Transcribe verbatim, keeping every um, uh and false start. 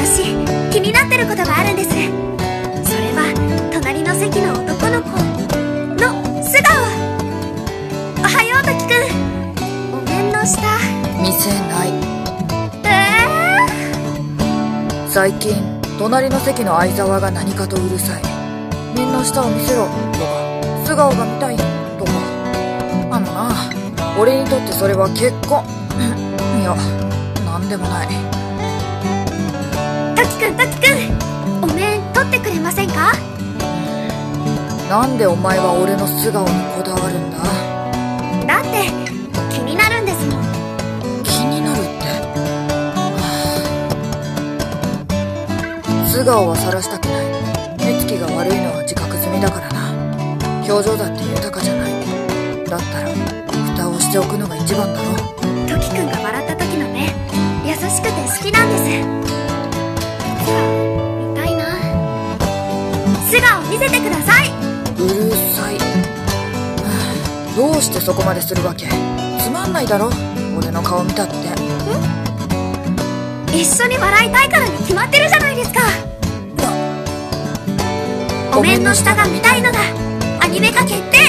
私気になってることがあるんです。それは隣の席の男の子の素顔。おはよう時くん。お面の下見せない。 えー、最近隣の席の相沢が何かとうるさい。面の下を見せろとか素顔が見たいとか。あのな、俺にとってそれは結婚いやなんでもない。 時くん時くん、お面取ってくれませんか？ なんでお前は俺の素顔にこだわるんだ？ だって気になるんですもん。 気になるって、はあ、素顔は晒したくない。目つきが悪いのは自覚済みだからな。表情だって豊かじゃない。だったら蓋をしておくのが一番だろ。 時くんが笑った時の目、優しくて好きなんです。見たいな。素顔見せてください。 うるさい、はあ、どうしてそこまでするわけ？つまんないだろ俺の顔見たって。ん？ 一緒に笑いたいからに決まってるじゃないですか。お面の下が見たいのだ。アニメ化決定。